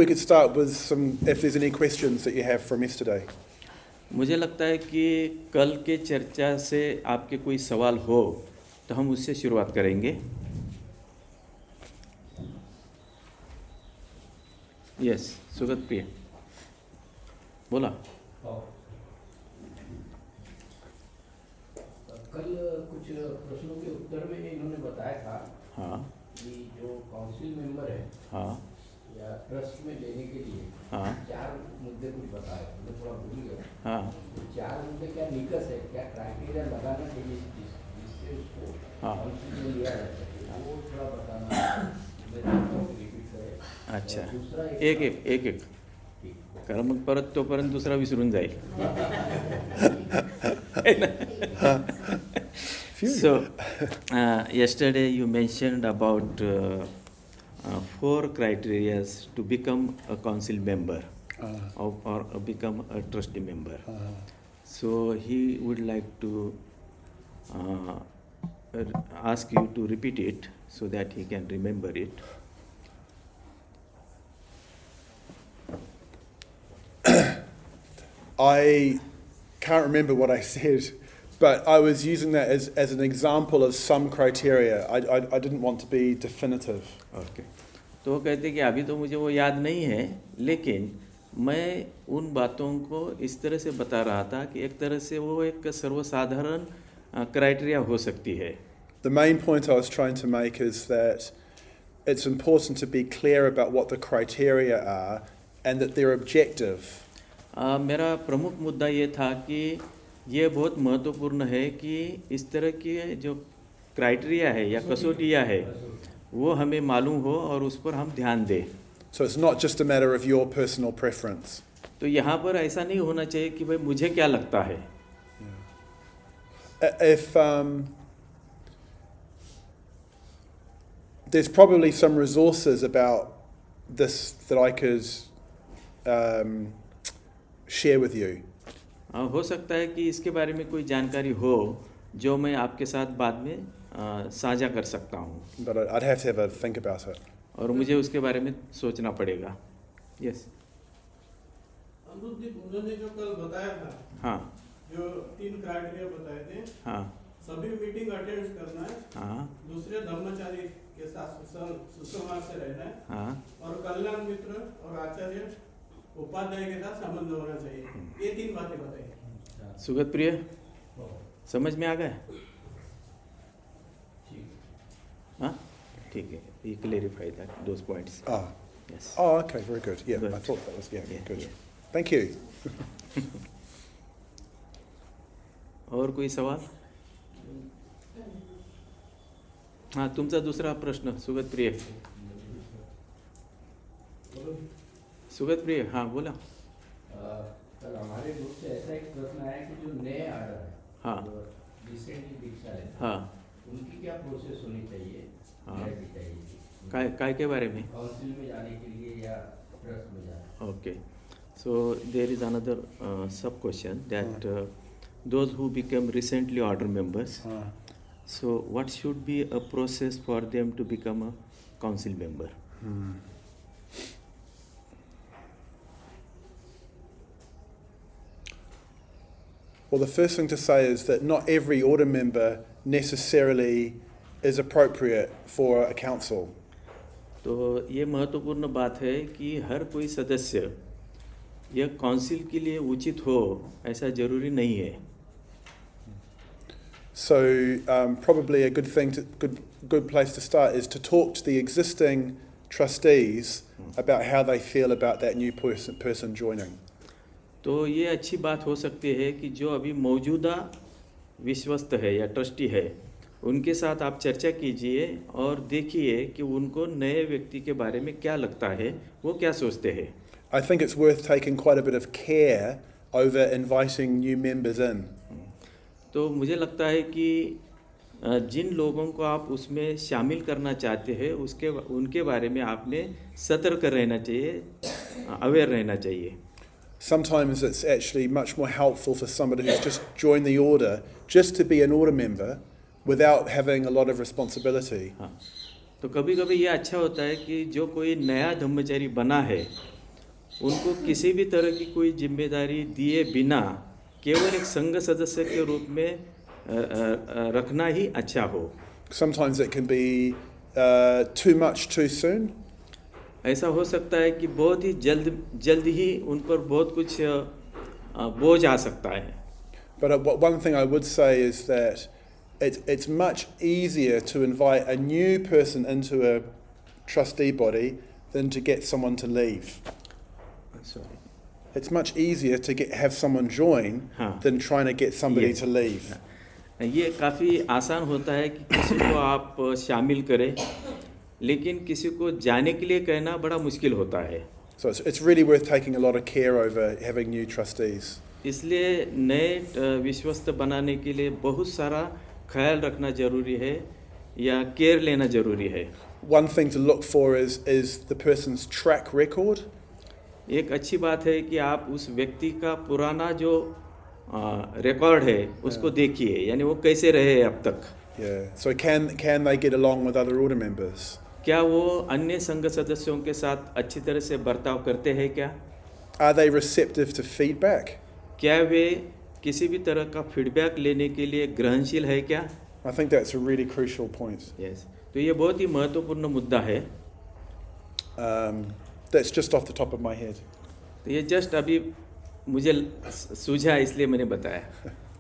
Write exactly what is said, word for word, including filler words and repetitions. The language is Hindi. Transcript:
we could start with some, if there's any questions that you have from yesterday. मुझे लगता है कि कल के चर्चा से आपके कोई सवाल हो तो हम उससे शुरुआत करेंगे। यस, सुगत प्रिय बोला। कल कुछ प्रश्नों के उत्तर में इन्होंने बताया था हाँ कि जो काउंसिल मेंबर है हाँ या ट्रस्ट में लेने के लिए हाँ चार मुद्दे कुछ बताए, मैं थोड़ा भूल गया। हाँ तो चार मुद्दे क्या निकस है, क्या क्राइटेरिया लगाना चाहिए जिस- जिससे उसको हाँ। काउंसिल में लिया जा सके, वो थोड़ा बताना। मैं चाहता हूँ कि रिपीट करें। अच्छा, और दूसरा एक एक एक एक कारण मग परत तोपर्यंत दुसरा विसरून जाईल। So uh, yesterday you mentioned about uh, uh, four criteria to become a council member Uh, or, or become a trustee member. uh, So he would like to uh, r- ask you to repeat it so that he can remember it. I can't remember what I said, but I was using that as, as an example of some criteria. I, I, I didn't want to be definitive. Okay, तो वो कहते कि अभी तो मुझे वो याद नहीं है, लेकिन मैं उन बातों को इस तरह से बता रहा था कि एक तरह से वो एक सर्वसाधारण क्राइटेरिया हो सकती है। The main point I was trying to make is that it's important to be clear about what the criteria are and that they're objective. आ, मेरा प्रमुख मुद्दा ये था कि ये बहुत महत्वपूर्ण है कि इस तरह की जो क्राइटेरिया है या कसौटियाँ है वो हमें मालूम हो और उस पर हम ध्यान दें। So it's not just a matter of your personal preference. तो यहाँ पर ऐसा नहीं होना चाहिए कि भाई मुझे क्या लगता है। I- If um, there's probably some resources about this that I could um, share with you. आ, हो सकता है कि इसके बारे में कोई जानकारी हो जो मैं आपके साथ बाद में आ, साझा कर सकता हूँ, But I- I'd have to have a think about it. और मुझे उसके बारे में सोचना पड़ेगा। यस, अमरुद्दीप, उन्होंने जो कल बताया था, हाँ जो तीन क्राइटेरिया बताए थे, हाँ सभी मीटिंग अटेंड करना है, हाँ दूसरे धर्मचारी के साथ सुसं- सुसंवाद से रहना है, हाँ और कल्याण मित्र और आचार्य उपाध्याय के साथ संबंध होना चाहिए। ये तीन बातें बताई। सुगत प्रिय, समझ में आ गया? हाँ ठीक है, ये clarify that those points. Ah. Yes, Oh, okay, very good. Yeah, Good. I thought that was, yeah, Yeah, good. yeah. Thank you. और कोई सवाल? हाँ, तुमचा दुसरा प्रश्न सुगत प्रिय। सुगत प्रिय, हाँ बोला। अ, कल हमारे ग्रुप से ऐसा एक प्रश्न आया कि जो नए आर्डर है, हाँ। जो रिसेंटली दीक्षा है, हाँ, उनकी क्या प्रोसेस होनी चाहिए, हाँ। क्या की चाहिए काय काय के बारे में? काउंसिल में जाने के लिए या ट्रस्ट में जाने? Okay, so there is another uh, sub question that uh, those who become recently order members, Ah. so what should be a process for them to become a council member? Hmm. Well, the first thing to say is that not every order member necessarily is appropriate for a council. तो ये महत्वपूर्ण बात है कि हर कोई सदस्य यह काउंसिल के लिए उचित हो ऐसा जरूरी नहीं है। So, um, probably a good thing, to, good good place to start is to talk to the existing trustees about how they feel about that new person person joining. तो ये अच्छी बात हो सकती है कि जो अभी मौजूदा विश्वस्त है या ट्रस्टी है उनके साथ आप चर्चा कीजिए और देखिए कि उनको नए व्यक्ति के बारे में क्या लगता है, वो क्या सोचते हैं। I think it's worth taking quite a bit of care over inviting new members in. तो मुझे लगता है कि अ, जिन लोगों को आप उसमें शामिल करना चाहते हैं उसके उनके बारे में आपने सतर्क रहना चाहिए, अवेयर रहना चाहिए। Sometimes it's actually much more helpful for somebody who's just joined the order just to be an order member without having a lot of responsibility. हाँ, तो कभी कभी ये अच्छा होता है कि जो कोई नया धम्मचारी बना है उनको किसी भी तरह की कोई जिम्मेदारी दिए बिना केवल एक संघ सदस्य के रूप में अ, अ, अ, रखना ही अच्छा हो। Sometimes it can be uh, too much too soon. ऐसा हो सकता है कि बहुत ही जल्द जल्द ही उन पर बहुत कुछ अ, अ, बोझ आ सकता है। But uh, one thing I would say is that it's, it's much easier to invite a new person into a trustee body than to get someone to leave. Sorry. It's much easier to get have someone join हाँ. than trying to get somebody Yes. to leave. ये काफ़ी आसान होता है कि किसी को आप शामिल करें, लेकिन किसी को जाने के लिए कहना बड़ा मुश्किल होता है। So it's, it's really worth taking a lot of care over having new trustees. इसलिए नए अ, विश्वस्त बनाने के लिए बहुत सारा ख्याल रखना ज़रूरी है या केयर लेना ज़रूरी है। One thing to look for is, is the person's track record. एक अच्छी बात है कि आप उस व्यक्ति का पुराना जो रिकॉर्ड है उसको देखिए, यानी वो कैसे रहे अब तक। Yeah. So can can they get along with other order members? क्या वो अन्य संघ सदस्यों के साथ अच्छी तरह से बर्ताव करते हैं क्या? Are they receptive to feedback? क्या वे किसी भी तरह का फीडबैक लेने के लिए ग्रहणशील है क्या? I think that's a really crucial point. Yes, तो ये बहुत ही महत्वपूर्ण मुद्दा है। Um, that's just off the top of my head. तो ये जस्ट अभी मुझे सूझा इसलिए मैंने बताया।